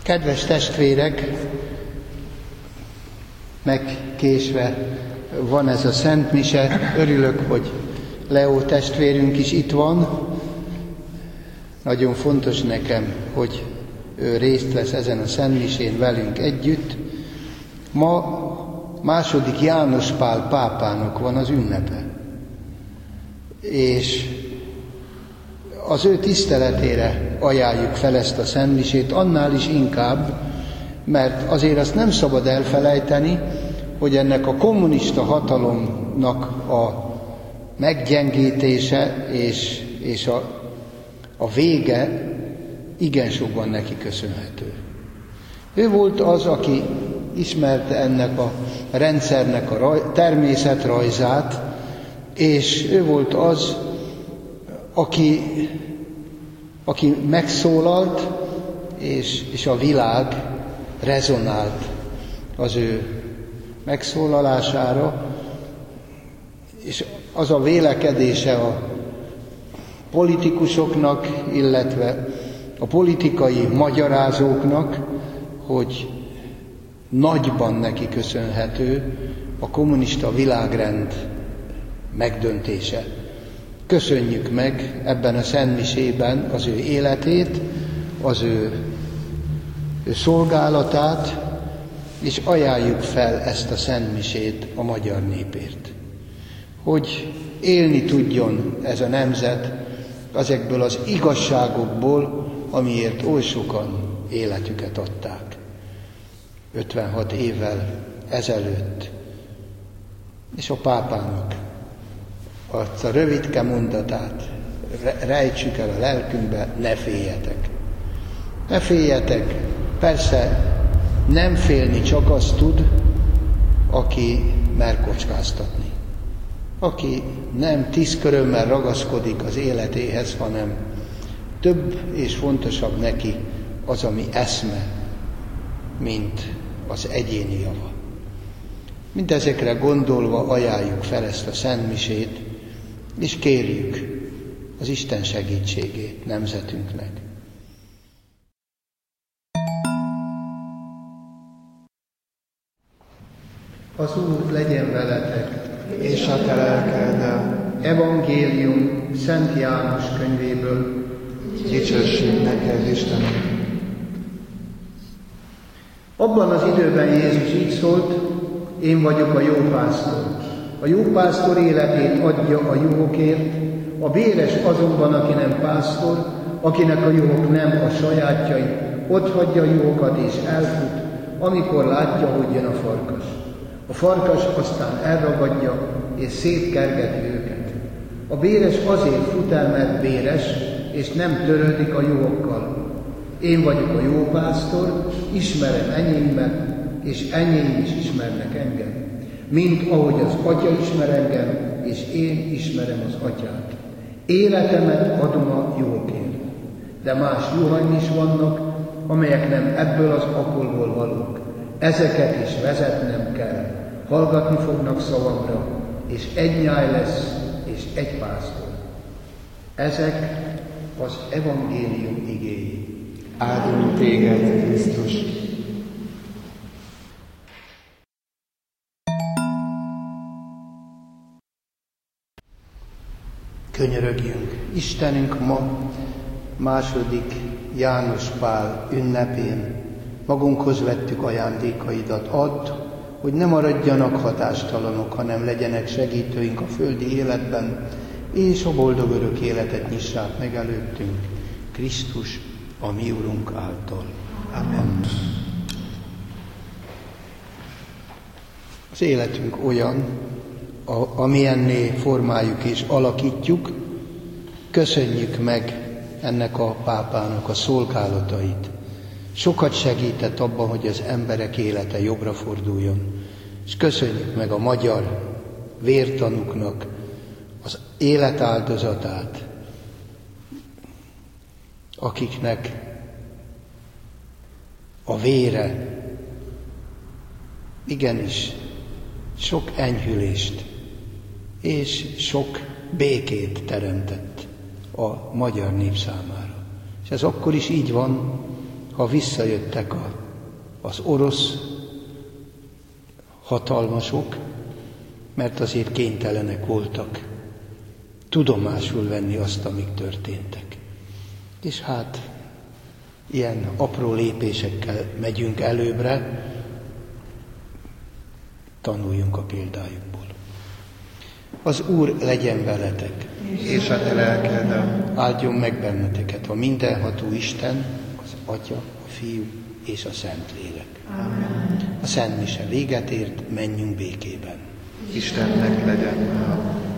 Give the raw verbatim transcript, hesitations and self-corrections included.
Kedves testvérek, megkésve van ez a Szent Mise. Örülök, hogy Leó testvérünk is itt van. Nagyon fontos nekem, hogy ő részt vesz ezen a Szent Misén velünk együtt. Ma második János Pál pápának van az ünnepe. És az ő tiszteletére ajánljuk fel ezt a Szent Misét, annál is inkább, mert azért azt nem szabad elfelejteni, hogy ennek a kommunista hatalomnak a meggyengítése és, és a, a vége igen sokban neki köszönhető. Ő volt az, aki ismerte ennek a rendszernek a raj, természetrajzát, és ő volt az, aki, aki megszólalt, és, és a világ rezonált az ő megszólalására, és az a vélekedése a politikusoknak, illetve a politikai magyarázóknak, hogy nagyban neki köszönhető a kommunista világrend megdöntése. Köszönjük meg ebben a Szent Misében az ő életét, az ő, ő szolgálatát, és ajánljuk fel ezt a Szent Misét a magyar népért. Hogy élni tudjon ez a nemzet ezekből az igazságokból, amiért oly sokan életüket adták. ötvenhat évvel ezelőtt. És a pápának azt a rövidke mondatát rejtsük el a lelkünkbe: ne féljetek. Ne féljetek. Persze nem félni csak azt tud, aki mer kockáztatni. Aki nem tíz körömmel ragaszkodik az életéhez, hanem több és fontosabb neki az, ami eszme, mint az egyéni java. Mindezekre gondolva ajánljuk fel ezt a Szent Misét, és kérjük az Isten segítségét nemzetünknek. Az Úr legyen veletek, és a te lelkeddel. Evangélium Szent János könyvéből. Dicsőség neked, Istenem! Abban az időben Jézus így szólt: én vagyok a jó pásztor. A jó pásztor életét adja a juhokért, a béres azonban, aki nem pásztor, akinek a juhok nem a sajátjai, ott hagyja a juhokat és elfut, amikor látja, hogy jön a farkas. A farkas aztán elragadja és szétkergeti őket. A béres azért fut el, mert béres, és nem törődik a juhokkal. Én vagyok a jó pásztor, ismerem enyémet, és enyém is ismernek engem. Mint ahogy az Atya ismer engem, és én ismerem az Atyát. Életemet adom a juhokért. De más juhaim is vannak, amelyek nem ebből az akolból valók. Ezeket is vezetnem kell. Hallgatni fognak szavamra, és egy nyáj lesz, és egy pásztor. Ezek az evangélium igéi. Áldunk téged, Krisztus! Könyörögjünk! Istenünk, ma második János Pál ünnepén magunkhoz vettük ajándékaidat. Add, hogy ne maradjanak hatástalanok, hanem legyenek segítőink a földi életben, és a boldog örök életet nyissák meg előttünk, Krisztus, a mi Urunk által. Amen. Az életünk olyan, a, amilyenné formáljuk és alakítjuk. Köszönjük meg ennek a pápának a szolgálatait. Sokat segített abban, hogy az emberek élete jobbra forduljon. És köszönjük meg a magyar vértanúknak az életáldozatát, akiknek a vére igenis sok enyhülést és sok békét teremtett a magyar nép számára. És ez akkor is így van, ha visszajöttek a, az orosz hatalmasok, mert azért kénytelenek voltak tudomásul venni azt, amik történtek. És hát ilyen apró lépésekkel megyünk előbbre, tanuljunk a példájukból. Az Úr legyen veletek, és a te lelkeddel. áldjon meg benneteket a mindenható Isten, az Atya, a Fiú és a Szentlélek. Amen. A Szent Mise véget ért, menjünk békében. Istennek legyen hála.